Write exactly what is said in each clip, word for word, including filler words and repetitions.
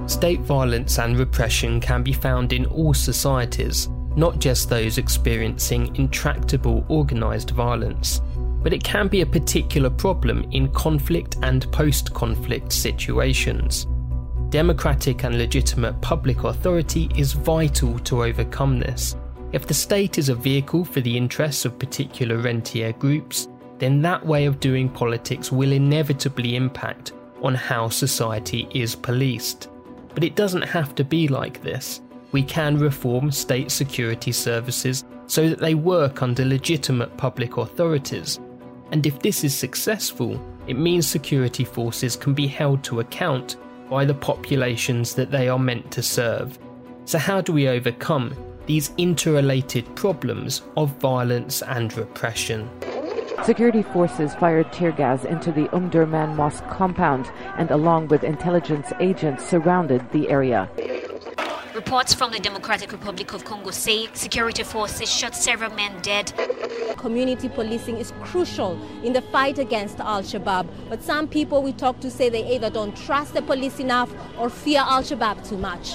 State violence and repression can be found in all societies, not just those experiencing intractable organised violence, but it can be a particular problem in conflict and post-conflict situations. Democratic and legitimate public authority is vital to overcome this. If the state is a vehicle for the interests of particular rentier groups, then that way of doing politics will inevitably impact on how society is policed. But it doesn't have to be like this. We can reform state security services so that they work under legitimate public authorities. And if this is successful, it means security forces can be held to account by the populations that they are meant to serve. So how do we overcome these interrelated problems of violence and repression? Security forces fired tear gas into the Omdurman Mosque compound and, along with intelligence agents, surrounded the area. Reports from the Democratic Republic of Congo say security forces shot several men dead. Community policing is crucial in the fight against Al-Shabaab, but some people we talk to say they either don't trust the police enough or fear Al-Shabaab too much.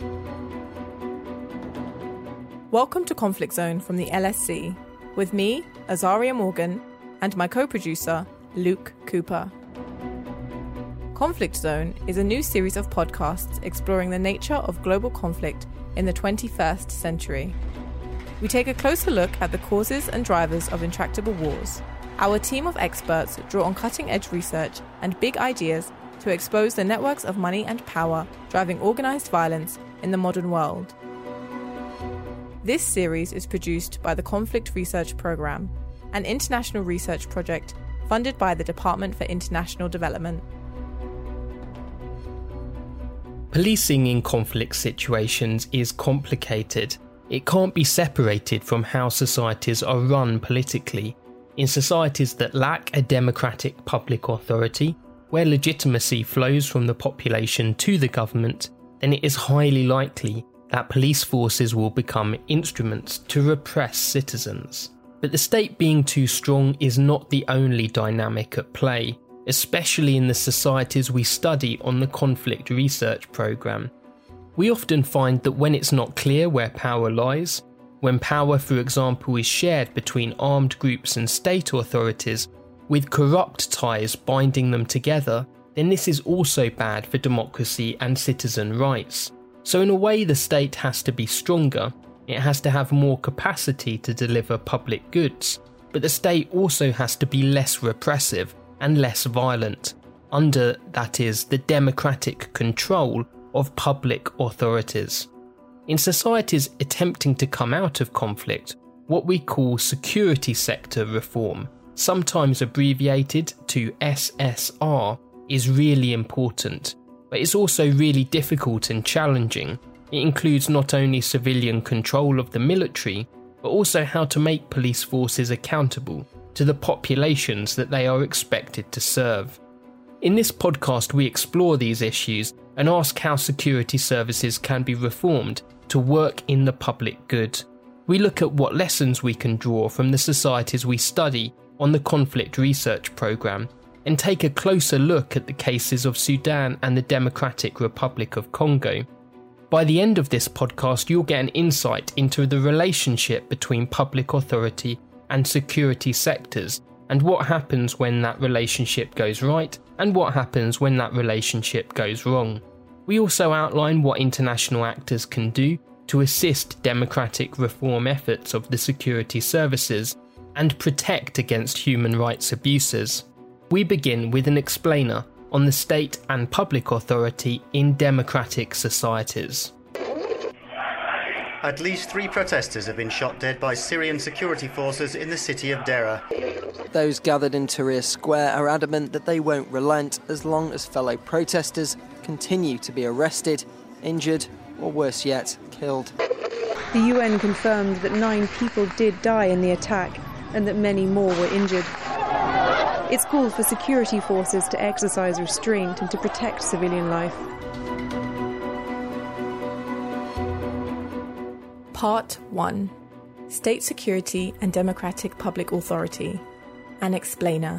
Welcome to Conflict Zone from the L S C, with me, Azaria Morgan, and my co-producer, Luke Cooper. Conflict Zone is a new series of podcasts exploring the nature of global conflict in the twenty-first century. We take a closer look at the causes and drivers of intractable wars. Our team of experts draw on cutting-edge research and big ideas to expose the networks of money and power driving organised violence in the modern world. This series is produced by the Conflict Research Programme, an international research project funded by the Department for International Development. Policing in conflict situations is complicated. It can't be separated from how societies are run politically. In societies that lack a democratic public authority, where legitimacy flows from the population to the government, then it is highly likely that police forces will become instruments to repress citizens. But the state being too strong is not the only dynamic at play, especially in the societies we study on the Conflict Research Programme. We often find that when it's not clear where power lies, when power, for example, is shared between armed groups and state authorities, with corrupt ties binding them together, then this is also bad for democracy and citizen rights. So in a way, the state has to be stronger, it has to have more capacity to deliver public goods, but the state also has to be less repressive and less violent, under, that is, the democratic control of public authorities. In societies attempting to come out of conflict, what we call security sector reform, sometimes abbreviated to S S R, is really important, but it's also really difficult and challenging. It includes not only civilian control of the military, but also how to make police forces accountable to the populations that they are expected to serve. In this podcast, we explore these issues and ask how security services can be reformed to work in the public good. We look at what lessons we can draw from the societies we study on the Conflict Research Programme and take a closer look at the cases of Sudan and the Democratic Republic of Congo. By the end of this podcast, you'll get an insight into the relationship between public authority and security sectors, and what happens when that relationship goes right, and what happens when that relationship goes wrong. We also outline what international actors can do to assist democratic reform efforts of the security services and protect against human rights abuses. We begin with an explainer on the state and public authority in democratic societies. At least three protesters have been shot dead by Syrian security forces in the city of Deraa. Those gathered in Tahrir Square are adamant that they won't relent as long as fellow protesters continue to be arrested, injured, or worse yet, killed. The U N confirmed that nine people did die in the attack and that many more were injured. It's called for security forces to exercise restraint and to protect civilian life. Part one. State Security and Democratic Public Authority. An explainer.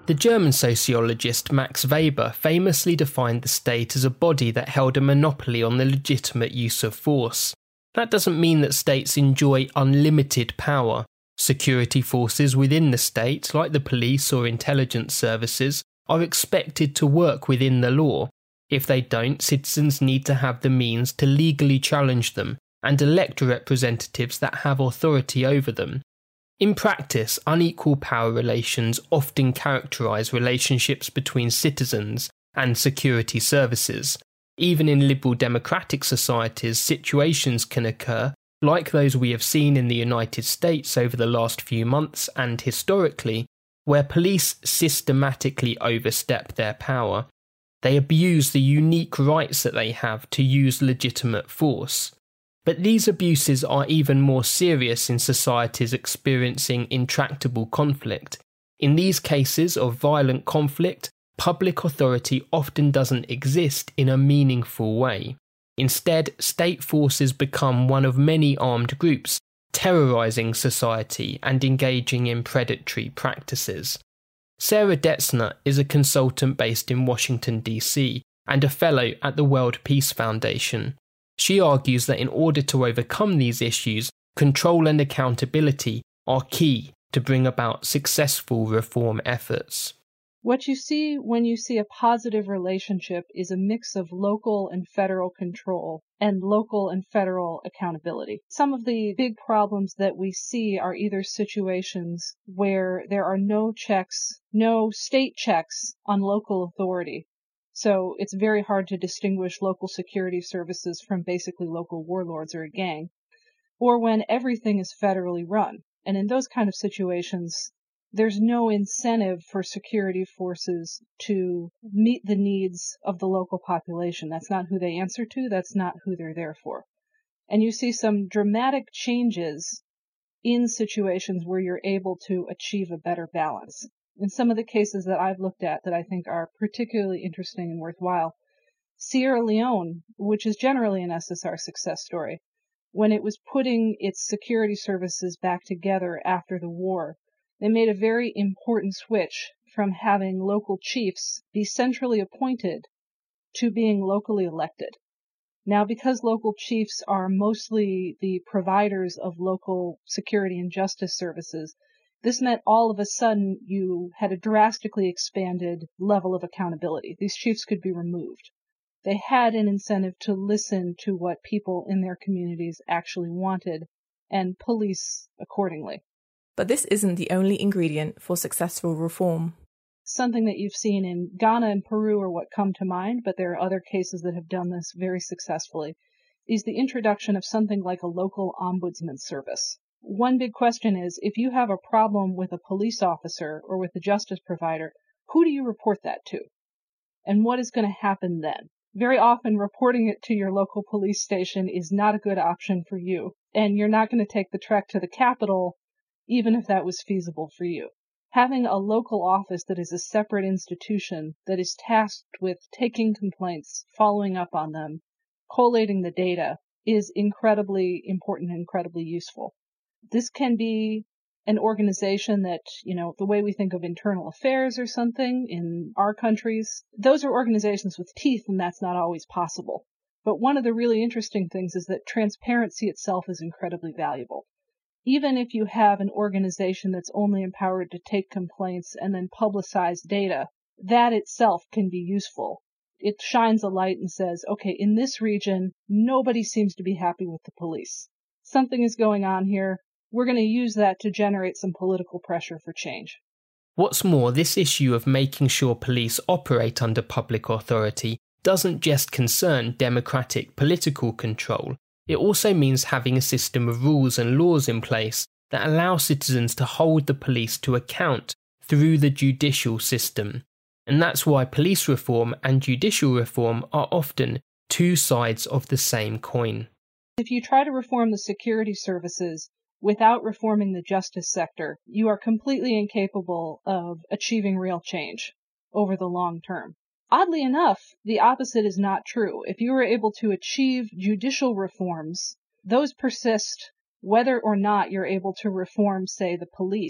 The German sociologist Max Weber famously defined the state as a body that held a monopoly on the legitimate use of force. That doesn't mean that states enjoy unlimited power. Security forces within the state, like the police or intelligence services, are expected to work within the law. If they don't, citizens need to have the means to legally challenge them and elect representatives that have authority over them. In practice, unequal power relations often characterise relationships between citizens and security services. Even in liberal democratic societies, situations can occur, like those we have seen in the United States over the last few months and historically, where police systematically overstep their power. They abuse the unique rights that they have to use legitimate force. But these abuses are even more serious in societies experiencing intractable conflict. In these cases of violent conflict, public authority often doesn't exist in a meaningful way. Instead, state forces become one of many armed groups, terrorising society and engaging in predatory practices. Sarah Detzner is a consultant based in Washington, D C and a fellow at the World Peace Foundation. She argues that in order to overcome these issues, control and accountability are key to bring about successful reform efforts. What you see when you see a positive relationship is a mix of local and federal control and local and federal accountability. Some of the big problems that we see are either situations where there are no checks, no state checks on local authority. So it's very hard to distinguish local security services from basically local warlords or a gang, or when everything is federally run. And in those kind of situations, there's no incentive for security forces to meet the needs of the local population. That's not who they answer to. That's not who they're there for. And you see some dramatic changes in situations where you're able to achieve a better balance. In some of the cases that I've looked at that I think are particularly interesting and worthwhile, Sierra Leone, which is generally an S S R success story, when it was putting its security services back together after the war, they made a very important switch from having local chiefs be centrally appointed to being locally elected. Now, because local chiefs are mostly the providers of local security and justice services, this meant all of a sudden you had a drastically expanded level of accountability. These chiefs could be removed. They had an incentive to listen to what people in their communities actually wanted and police accordingly. But this isn't the only ingredient for successful reform. Something that you've seen in Ghana and Peru are what come to mind, but there are other cases that have done this very successfully, is the introduction of something like a local ombudsman service. One big question is, if you have a problem with a police officer or with a justice provider, who do you report that to? And what is going to happen then? Very often, reporting it to your local police station is not a good option for you, and you're not going to take the trek to the capital, even if that was feasible for you. Having a local office that is a separate institution that is tasked with taking complaints, following up on them, collating the data is incredibly important and incredibly useful. This can be an organization that, you know, the way we think of internal affairs or something in our countries, those are organizations with teeth, and that's not always possible. But one of the really interesting things is that transparency itself is incredibly valuable. Even if you have an organization that's only empowered to take complaints and then publicize data, that itself can be useful. It shines a light and says, okay, in this region, nobody seems to be happy with the police. Something is going on here. We're going to use that to generate some political pressure for change. What's more, this issue of making sure police operate under public authority doesn't just concern democratic political control. It also means having a system of rules and laws in place that allow citizens to hold the police to account through the judicial system. And that's why police reform and judicial reform are often two sides of the same coin. If you try to reform the security services without reforming the justice sector, you are completely incapable of achieving real change over the long term. Oddly enough, the opposite is not true. If you were able to achieve judicial reforms, those persist whether or not you're able to reform, say, the police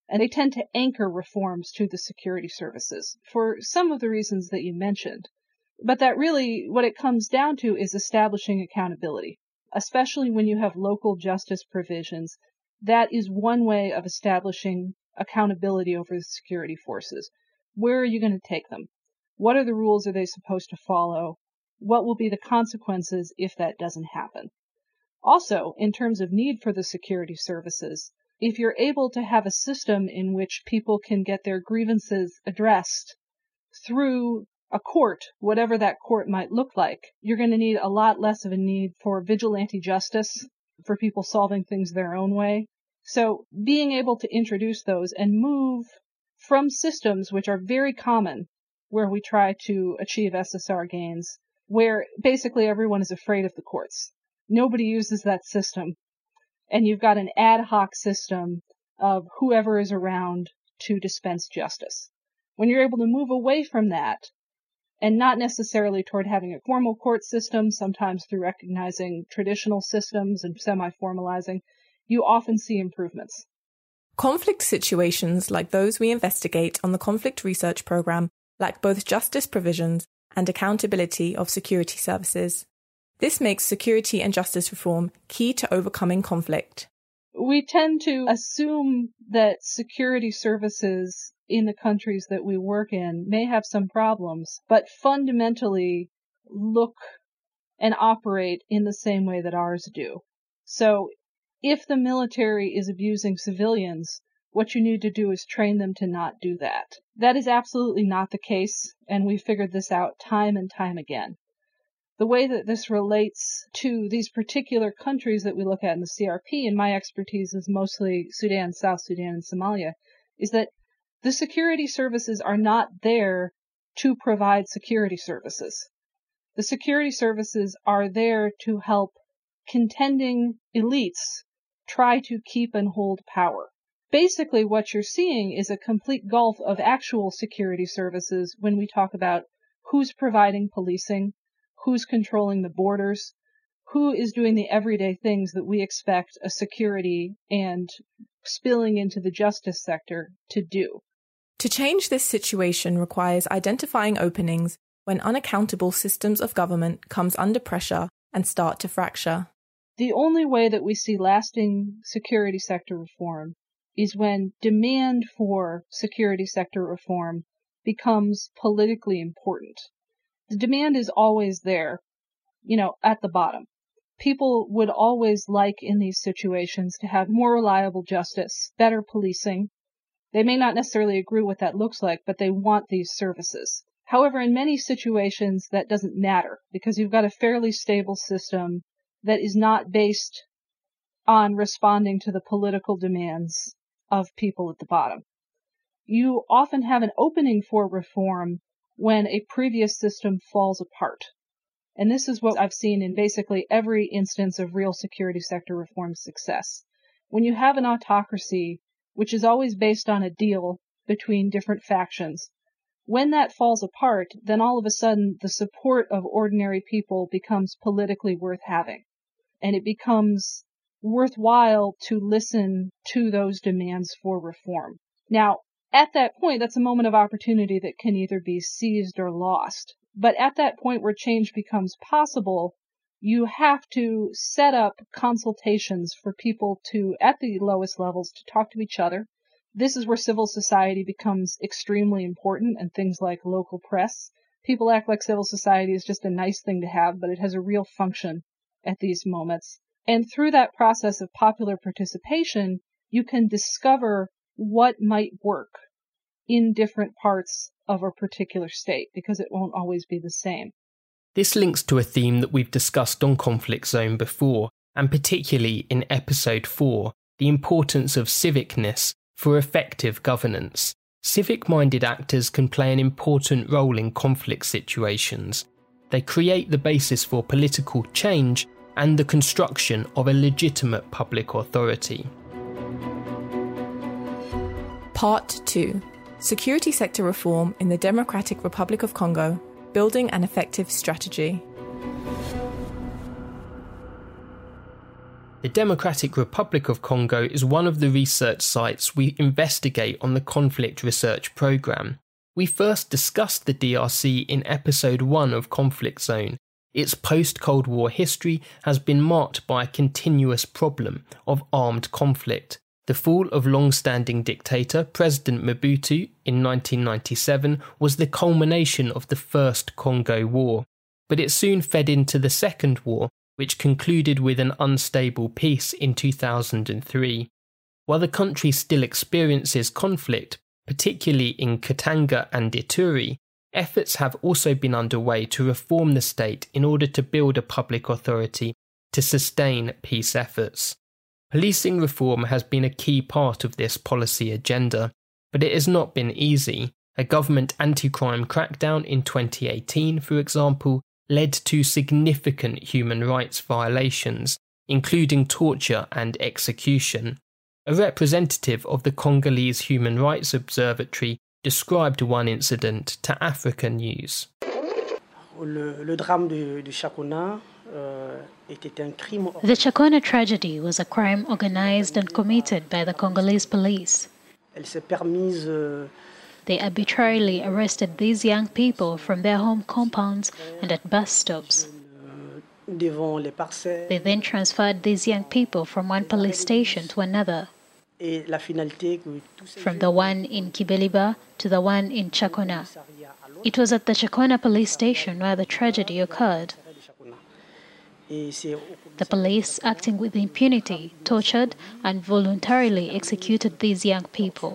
And they tend to anchor reforms to the security services for some of the reasons that you mentioned. But that really, what it comes down to is establishing accountability, especially when you have local justice provisions. That is one way of establishing accountability over the security forces. Where are you going to take them? What are the rules are they supposed to follow? What will be the consequences if that doesn't happen? Also, in terms of need for the security services, if you're able to have a system in which people can get their grievances addressed through a court, whatever that court might look like, you're going to need a lot less of a need for vigilante justice, for people solving things their own way. So being able to introduce those and move from systems which are very common, where we try to achieve S S R gains, where basically everyone is afraid of the courts. Nobody uses that system. And you've got an ad hoc system of whoever is around to dispense justice. When you're able to move away from that, and not necessarily toward having a formal court system, sometimes through recognizing traditional systems and semi-formalizing, you often see improvements. Conflict situations like those we investigate on the Conflict Research Programme lack both justice provisions and accountability of security services. This makes security and justice reform key to overcoming conflict. We tend to assume that security services in the countries that we work in may have some problems, but fundamentally look and operate in the same way that ours do. So if the military is abusing civilians, what you need to do is train them to not do that. That is absolutely not the case, and we figured this out time and time again. The way that this relates to these particular countries that we look at in the C R P, and my expertise is mostly Sudan, South Sudan, and Somalia, is that the security services are not there to provide security services. The security services are there to help contending elites try to keep and hold power. Basically, what you're seeing is a complete gulf of actual security services when we talk about who's providing policing, who's controlling the borders, who is doing the everyday things that we expect a security and spilling into the justice sector to do. To change this situation requires identifying openings when unaccountable systems of government comes under pressure and start to fracture. The only way that we see lasting security sector reform is when demand for security sector reform becomes politically important. The demand is always there, you know, at the bottom. People would always like in these situations to have more reliable justice, better policing. They may not necessarily agree what that looks like, but they want these services. However, in many situations, that doesn't matter because you've got a fairly stable system that is not based on responding to the political demands of people at the bottom. You often have an opening for reform when a previous system falls apart. And this is what I've seen in basically every instance of real security sector reform success. When you have an autocracy, which is always based on a deal between different factions, when that falls apart, then all of a sudden the support of ordinary people becomes politically worth having. And it becomes worthwhile to listen to those demands for reform. Now, at that point, that's a moment of opportunity that can either be seized or lost. But at that point where change becomes possible, you have to set up consultations for people to, at the lowest levels, to talk to each other. This is where civil society becomes extremely important, and things like local press. People act like civil society is just a nice thing to have, but it has a real function at these moments. And through that process of popular participation, you can discover what might work in different parts of a particular state, because it won't always be the same. This links to a theme that we've discussed on Conflict Zone before, and particularly in episode four, the importance of civicness for effective governance. Civic-minded actors can play an important role in conflict situations. They create the basis for political change and the construction of a legitimate public authority. Part two. Security sector reform in the Democratic Republic of Congo, building an effective strategy. The Democratic Republic of Congo is one of the research sites we investigate on the Conflict Research Programme. We first discussed the D R C in episode one of Conflict Zone. Its post-Cold War history has been marked by a continuous problem of armed conflict. The fall of long-standing dictator President Mobutu in nineteen ninety-seven was the culmination of the First Congo War, but it soon fed into the Second War, which concluded with an unstable peace in two thousand three. While the country still experiences conflict, particularly in Katanga and Ituri, efforts have also been underway to reform the state in order to build a public authority to sustain peace efforts. Policing reform has been a key part of this policy agenda, but it has not been easy. A government anti-crime crackdown in twenty eighteen, for example, led to significant human rights violations, including torture and execution. A representative of the Congolese Human Rights Observatory described one incident to Africa News. Le, le drame de, de Chakona, uh, était un crime. The Chakona tragedy was a crime organized and committed by the Congolese police. Elle s'est permise, uh, They arbitrarily arrested these young people from their home compounds and at bus stops. devant les parcelles. They then transferred these young people from one police station to another, Et la finalité que tous ces from the one in Kibeliba to the one in Chakona. It was at the Chakona police station where the tragedy occurred. The police, acting with impunity, tortured and voluntarily executed these young people.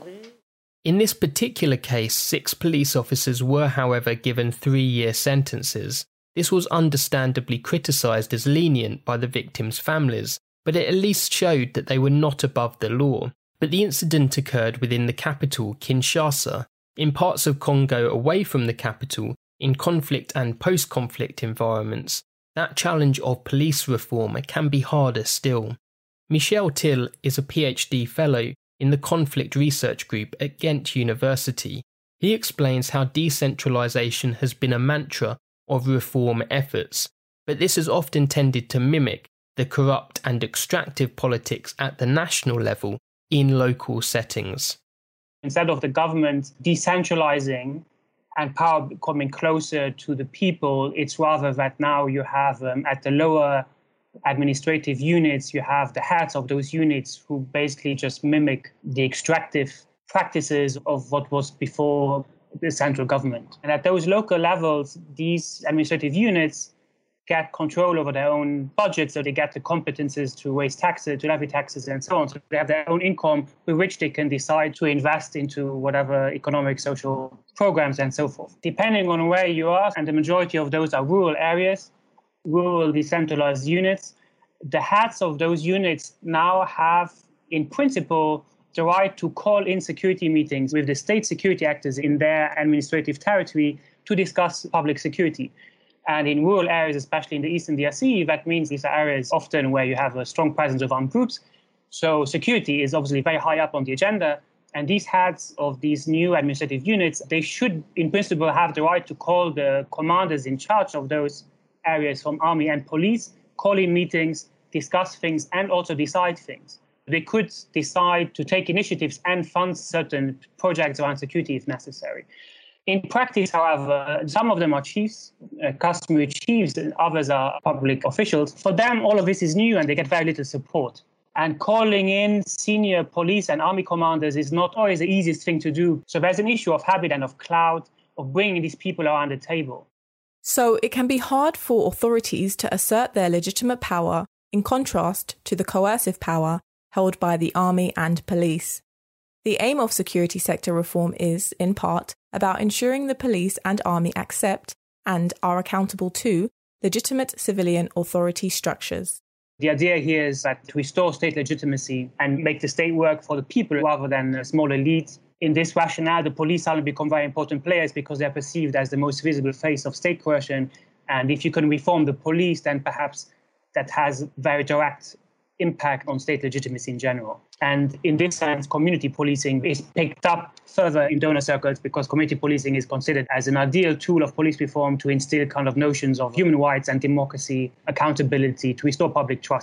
In this particular case, six police officers were, however, given three-year sentences. This was understandably criticised as lenient by the victims' families, but it at least showed that they were not above the law. But the incident occurred within the capital, Kinshasa. In parts of Congo away from the capital, in conflict and post-conflict environments, that challenge of police reform can be harder still. Michel Till is a PhD fellow in the Conflict Research Group at Ghent University. He explains how decentralisation has been a mantra of reform efforts, but this has often tended to mimic the corrupt and extractive politics at the national level in local settings. Instead of the government decentralising and power coming closer to the people, it's rather that now you have um, at the lower administrative units, you have the heads of those units who basically just mimic the extractive practices of what was before the central government. And at those local levels, these administrative units get control over their own budgets, so they get the competences to raise taxes, to levy taxes and so on. So they have their own income with which they can decide to invest into whatever economic, social programs and so forth. Depending on where you are, and the majority of those are rural areas, rural decentralized units, the heads of those units now have, in principle, the right to call in security meetings with the state security actors in their administrative territory to discuss public security. And in rural areas, especially in the eastern D R C, that means these are areas often where you have a strong presence of armed groups. So security is obviously very high up on the agenda. And these heads of these new administrative units, they should, in principle, have the right to call the commanders in charge of those areas from army and police, call in meetings, discuss things, and also decide things. They could decide to take initiatives and fund certain projects around security if necessary. In practice, however, some of them are chiefs, uh, customary chiefs, and others are public officials. For them, all of this is new and they get very little support. And calling in senior police and army commanders is not always the easiest thing to do. So there's an issue of habit and of clout, of bringing these people around the table. So it can be hard for authorities to assert their legitimate power in contrast to the coercive power held by the army and police. The aim of security sector reform is, in part, about ensuring the police and army accept and are accountable to legitimate civilian authority structures. The idea here is that to restore state legitimacy and make the state work for the people rather than a small elite. In this rationale, the police suddenly become very important players because they're perceived as the most visible face of state coercion. And if you can reform the police, then perhaps that has very direct impact on state legitimacy in general. And in this sense, community policing is picked up further in donor circles because community policing is considered as an ideal tool of police reform to instill kind of notions of human rights and democracy, accountability, to restore public trust.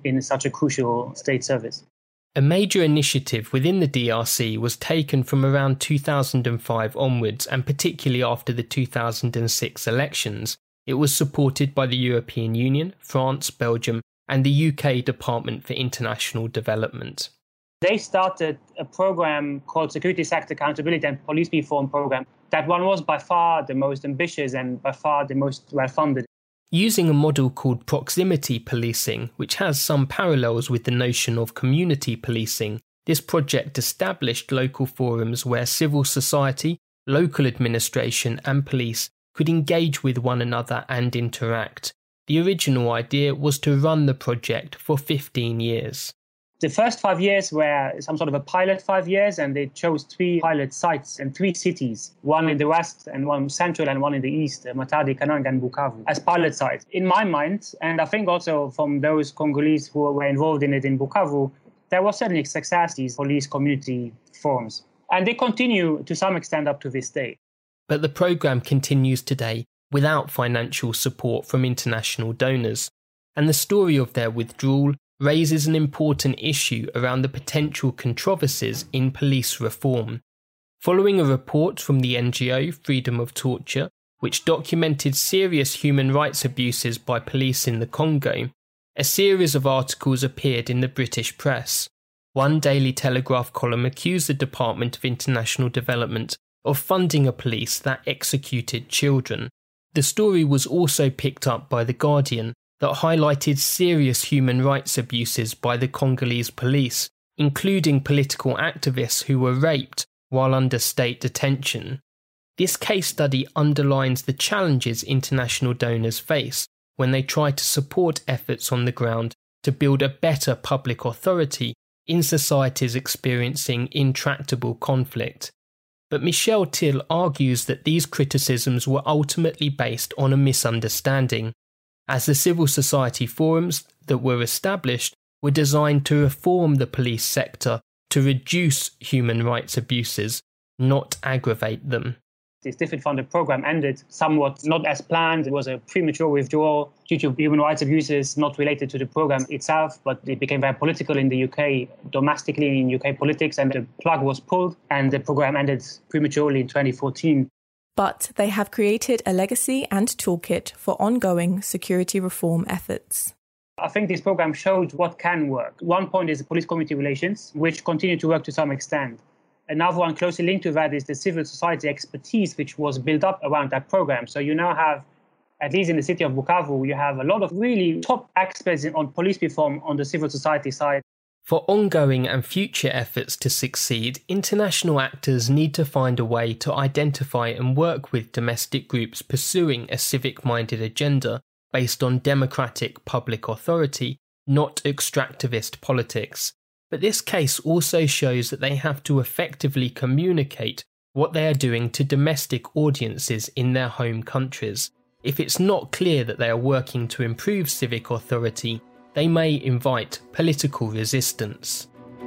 in such a crucial state service. A major initiative within the D R C was taken from around two thousand five onwards, and particularly after the two thousand six elections. It was supported by the European Union, France, Belgium, and the U K Department for International Development. They started a program called Security Sector Accountability and Police Reform Program. That one was by far the most ambitious and by far the most well-funded. Using a model called proximity policing, which has some parallels with the notion of community policing, this project established local forums where civil society, local administration and police could engage with one another and interact. The original idea was to run the project for fifteen years. The first five years were some sort of a pilot five years, and they chose three pilot sites in three cities, one in the west and one central and one in the east, Matadi, Kananga and Bukavu, as pilot sites. In my mind, and I think also from those Congolese who were involved in it in Bukavu, there was certainly success, these police community forums. And they continue to some extent up to this day. But the programme continues today without financial support from international donors, and the story of their withdrawal raises an important issue around the potential controversies in police reform. Following a report from the N G O Freedom of Torture, which documented serious human rights abuses by police in the Congo, a series of articles appeared in the British press. One Daily Telegraph column accused the Department of International Development of funding a police that executed children. The story was also picked up by The Guardian, that highlighted serious human rights abuses by the Congolese police, including political activists who were raped while under state detention. This case study underlines the challenges international donors face when they try to support efforts on the ground to build a better public authority in societies experiencing intractable conflict. But Michel Till argues that these criticisms were ultimately based on a misunderstanding, as the civil society forums that were established were designed to reform the police sector to reduce human rights abuses, not aggravate them. This different funded program ended somewhat not as planned. It was a premature withdrawal due to human rights abuses not related to the program itself, but it became very political in the U K, domestically in U K politics, and the plug was pulled and the program ended prematurely in twenty fourteen. But they have created a legacy and toolkit for ongoing security reform efforts. I think this program showed what can work. One point is the police-community relations, which continue to work to some extent. Another one closely linked to that is the civil society expertise, which was built up around that program. So you now have, at least in the city of Bukavu, you have a lot of really top experts on police reform on the civil society side. For ongoing and future efforts to succeed, international actors need to find a way to identify and work with domestic groups pursuing a civic-minded agenda based on democratic public authority, not extractivist politics. But this case also shows that they have to effectively communicate what they are doing to domestic audiences in their home countries. If it's not clear that they are working to improve civic authority, they may invite political resistance.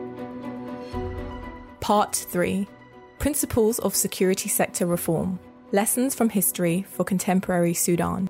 Part three. Principles of Security Sector Reform. Lessons from History for Contemporary Sudan.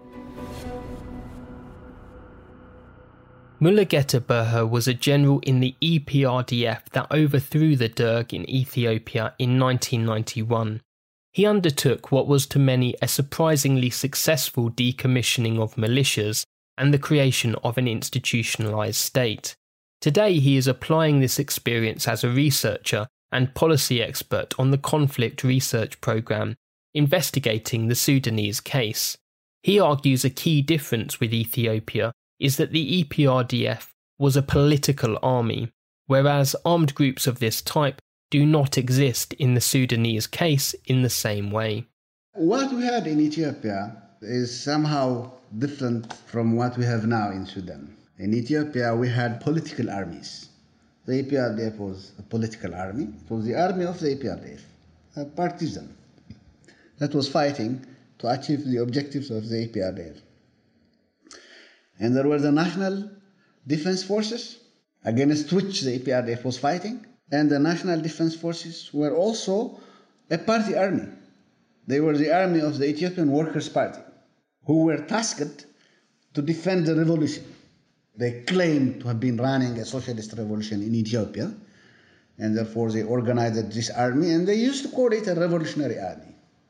Mulugeta Berhe was a general in the E P R D F that overthrew the Derg in Ethiopia in nineteen ninety-one. He undertook what was to many a surprisingly successful decommissioning of militias and the creation of an institutionalised state. Today he is applying this experience as a researcher and policy expert on the Conflict Research Programme, investigating the Sudanese case. He argues a key difference with Ethiopia is that the E P R D F was a political army, whereas armed groups of this type do not exist in the Sudanese case in the same way. What we had in Ethiopia is somehow different from what we have now in Sudan. In Ethiopia, we had political armies. The E P R D F was a political army. It was the army of the E P R D F, a partisan, that was fighting to achieve the objectives of the E P R D F. And there were the National Defense Forces, against which the E P R D F was fighting, and the National Defense Forces were also a party army. They were the army of the Ethiopian Workers' Party, who were tasked to defend the revolution. They claim to have been running a socialist revolution in Ethiopia, and therefore they organized this army, and they used to call it a revolutionary army.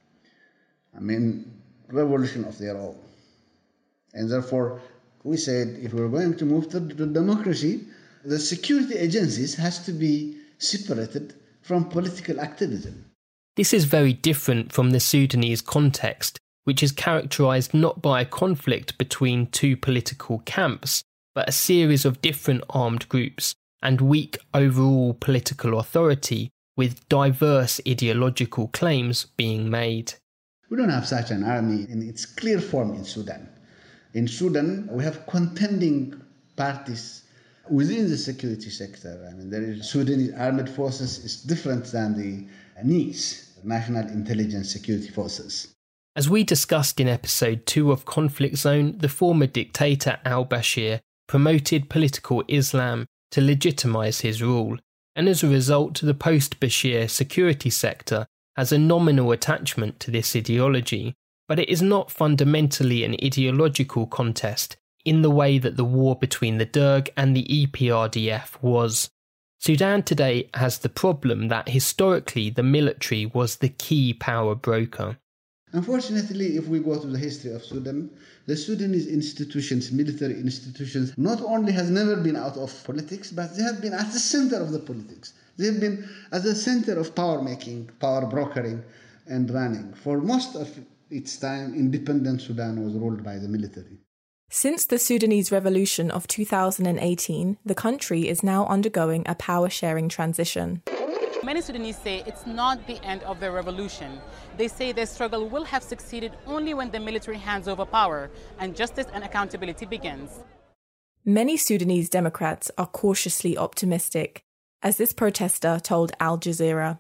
I mean, revolution of their own. And therefore, we said if we're going to move to, to democracy, the security agencies has to be separated from political activism. This is very different from the Sudanese context, which is characterised not by a conflict between two political camps, but a series of different armed groups and weak overall political authority, with diverse ideological claims being made. We don't have such an army in its clear form in Sudan. In Sudan, we have contending parties within the security sector. I mean, there is Sudanese armed forces is different than the N I S, National Intelligence Security Forces. As we discussed in episode two of Conflict Zone, the former dictator al-Bashir promoted political Islam to legitimise his rule, and as a result the post-Bashir security sector has a nominal attachment to this ideology, but it is not fundamentally an ideological contest in the way that the war between the Derg and the E P R D F was. Sudan today has the problem that historically the military was the key power broker. Unfortunately, if we go to the history of Sudan, the Sudanese institutions, military institutions, not only has never been out of politics, but they have been at the center of the politics. They have been at the center of power making, power brokering, and running. For most of its time, independent Sudan was ruled by the military. Since the Sudanese Revolution of two thousand eighteen, the country is now undergoing a power-sharing transition. Many Sudanese say it's not the end of the revolution. They say their struggle will have succeeded only when the military hands over power and justice and accountability begins. Many Sudanese Democrats are cautiously optimistic, as this protester told Al Jazeera.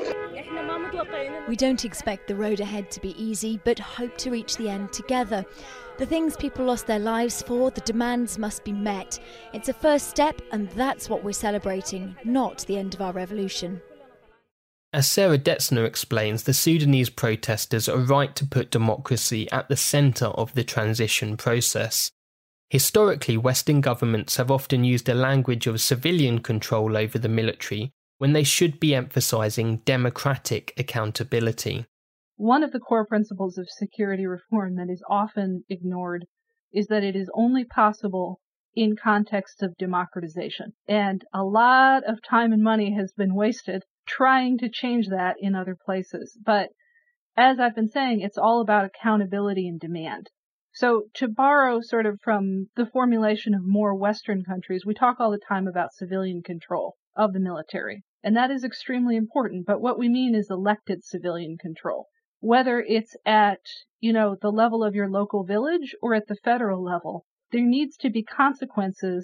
We don't expect the road ahead to be easy, but hope to reach the end together. The things people lost their lives for, the demands must be met. It's a first step, and that's what we're celebrating, not the end of our revolution. As Sarah Detzner explains, the Sudanese protesters are right to put democracy at the centre of the transition process. Historically, Western governments have often used a language of civilian control over the military when they should be emphasising democratic accountability. One of the core principles of security reform that is often ignored is that it is only possible in context of democratization. And a lot of time and money has been wasted trying to change that in other places. But as I've been saying, it's all about accountability and demand. So to borrow sort of from the formulation of more Western countries, we talk all the time about civilian control of the military. And that is extremely important. But what we mean is elected civilian control. Whether it's at, you know, the level of your local village or at the federal level, there needs to be consequences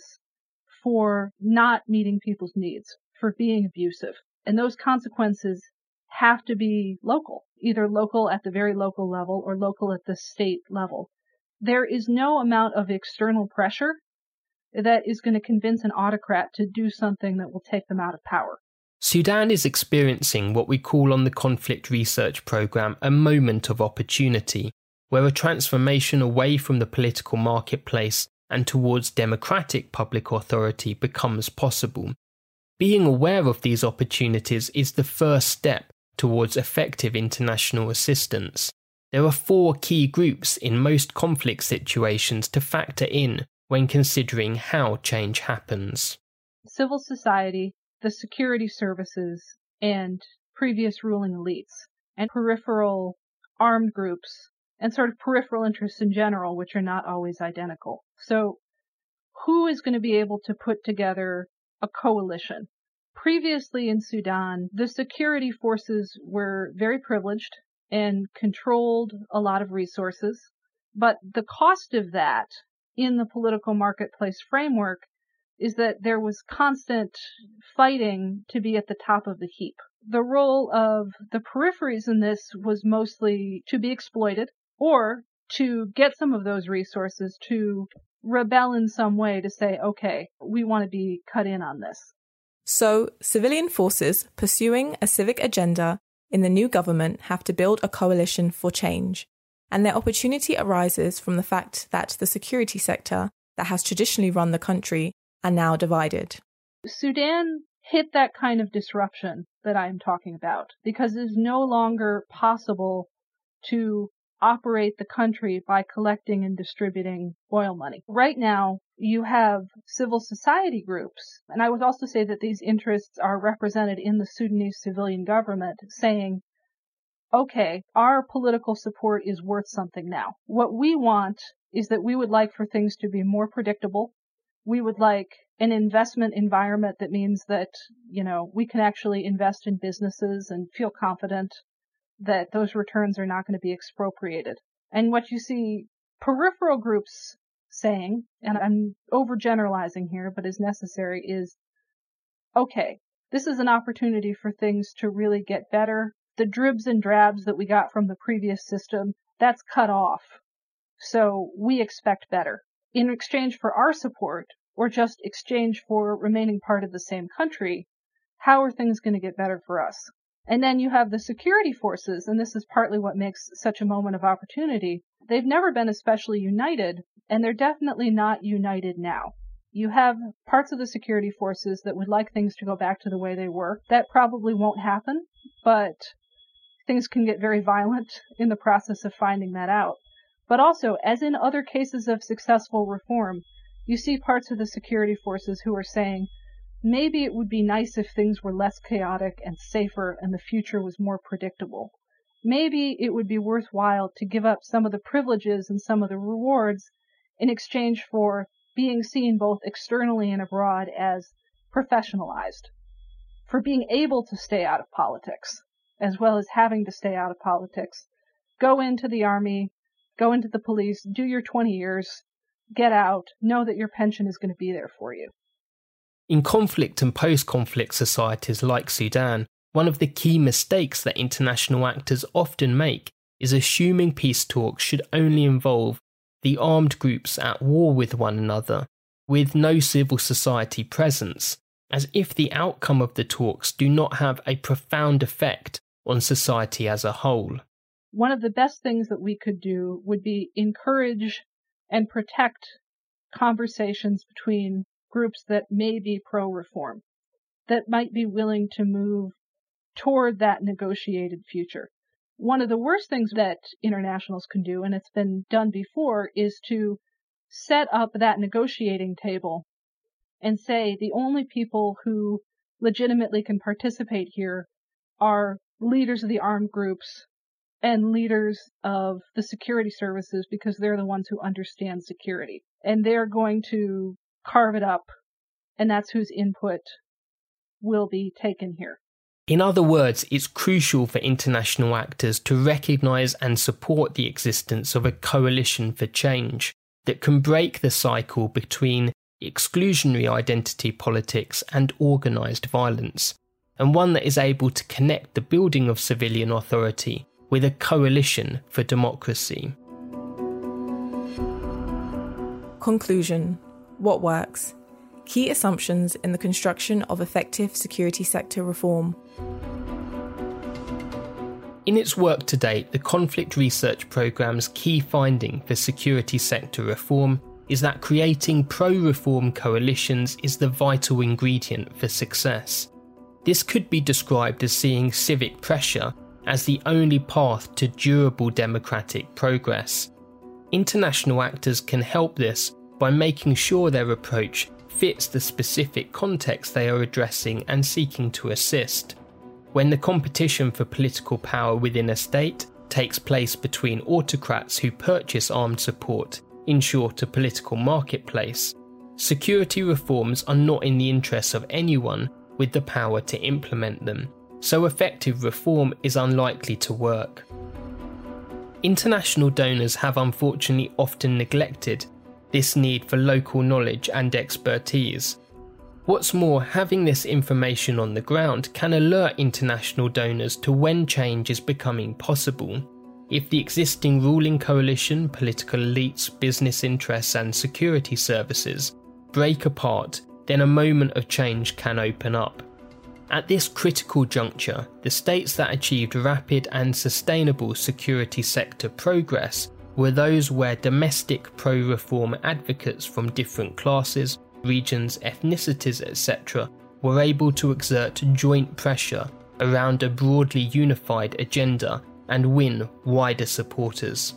for not meeting people's needs, for being abusive. And those consequences have to be local, either local at the very local level or local at the state level. There is no amount of external pressure that is going to convince an autocrat to do something that will take them out of power. Sudan is experiencing what we call on the Conflict Research Programme a moment of opportunity, where a transformation away from the political marketplace and towards democratic public authority becomes possible. Being aware of these opportunities is the first step towards effective international assistance. There are four key groups in most conflict situations to factor in when considering how change happens. Civil society, the security services, and previous ruling elites, and peripheral armed groups, and sort of peripheral interests in general, which are not always identical. So who is going to be able to put together a coalition? Previously in Sudan, the security forces were very privileged and controlled a lot of resources, but the cost of that in the political marketplace framework is that there was constant fighting to be at the top of the heap. The role of the peripheries in this was mostly to be exploited or to get some of those resources to rebel in some way to say, okay, we want to be cut in on this. So, civilian forces pursuing a civic agenda in the new government have to build a coalition for change, and their opportunity arises from the fact that the security sector that has traditionally run the country are now divided. Sudan hit that kind of disruption that I'm talking about because it is no longer possible to operate the country by collecting and distributing oil money. Right now, you have civil society groups, and I would also say that these interests are represented in the Sudanese civilian government, saying, okay, our political support is worth something now. What we want is that we would like for things to be more predictable. We would like an investment environment that means that, you know, we can actually invest in businesses and feel confident that those returns are not going to be expropriated. And what you see peripheral groups saying, and I'm overgeneralizing here, but is necessary, is, okay, this is an opportunity for things to really get better. The dribs and drabs that we got from the previous system, that's cut off. So we expect better. In exchange for our support, or just exchange for remaining part of the same country, how are things going to get better for us? And then you have the security forces, and this is partly what makes such a moment of opportunity. They've never been especially united, and they're definitely not united now. You have parts of the security forces that would like things to go back to the way they were. That probably won't happen, but things can get very violent in the process of finding that out. But also, as in other cases of successful reform, you see parts of the security forces who are saying, maybe it would be nice if things were less chaotic and safer and the future was more predictable. Maybe it would be worthwhile to give up some of the privileges and some of the rewards in exchange for being seen both externally and abroad as professionalized, for being able to stay out of politics, as well as having to stay out of politics. Go into the army, go into the police, do your twenty years, get out, know that your pension is going to be there for you. In conflict and post-conflict societies like Sudan, one of the key mistakes that international actors often make is assuming peace talks should only involve the armed groups at war with one another, with no civil society presence, as if the outcome of the talks do not have a profound effect on society as a whole. One of the best things that we could do would be encourage and protect conversations between groups that may be pro-reform, that might be willing to move toward that negotiated future. One of the worst things that internationals can do, and it's been done before, is to set up that negotiating table and say the only people who legitimately can participate here are leaders of the armed groups and leaders of the security services because they're the ones who understand security. And they're going to carve it up, and that's whose input will be taken here. In other words, it's crucial for international actors to recognise and support the existence of a coalition for change that can break the cycle between exclusionary identity politics and organised violence, and one that is able to connect the building of civilian authority with a coalition for democracy. Conclusion. What works? Key assumptions in the construction of effective security sector reform. In its work to date, the Conflict Research Programme's key finding for security sector reform is that creating pro-reform coalitions is the vital ingredient for success. This could be described as seeing civic pressure as the only path to durable democratic progress. International actors can help this by making sure their approach fits the specific context they are addressing and seeking to assist. When the competition for political power within a state takes place between autocrats who purchase armed support, in short a political marketplace, security reforms are not in the interests of anyone with the power to implement them, so effective reform is unlikely to work. International donors have unfortunately often neglected this need for local knowledge and expertise. What's more, having this information on the ground can alert international donors to when change is becoming possible. If the existing ruling coalition, political elites, business interests and security services break apart, then a moment of change can open up. At this critical juncture, the states that achieved rapid and sustainable security sector progress were those where domestic pro-reform advocates from different classes, regions, ethnicities, et cetera were able to exert joint pressure around a broadly unified agenda and win wider supporters.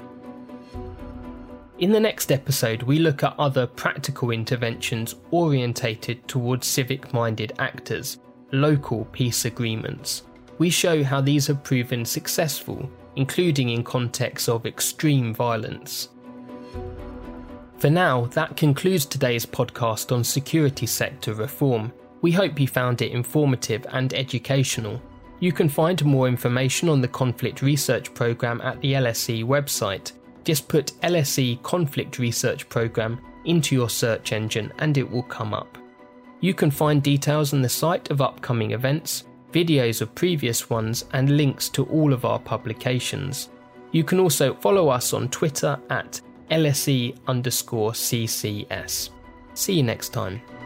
In the next episode, we look at other practical interventions orientated towards civic-minded actors, local peace agreements. We show how these have proven successful, including in contexts of extreme violence. For now, that concludes today's podcast on security sector reform. We hope you found it informative and educational. You can find more information on the Conflict Research Programme at the L S E website. Just put L S E Conflict Research Programme into your search engine and it will come up. You can find details on the site of upcoming events, videos of previous ones and links to all of our publications. You can also follow us on Twitter at L S E underscore C C S. See you next time.